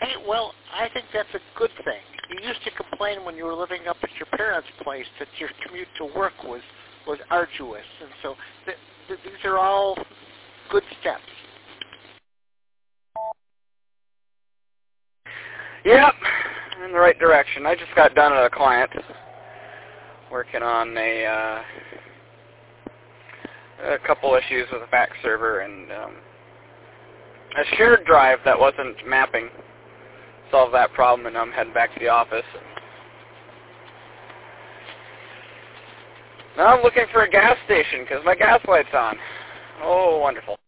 Hey, well, I think that's a good thing. You used to complain when you were living up at your parents' place that your commute to work was arduous, and so these are all good steps. Yep, in the right direction. I just got done at a client working on a couple issues with a fax server and a shared drive that wasn't mapping. Solved that problem, and I'm heading back to the office. Now I'm looking for a gas station because my gas light's on. Oh, wonderful.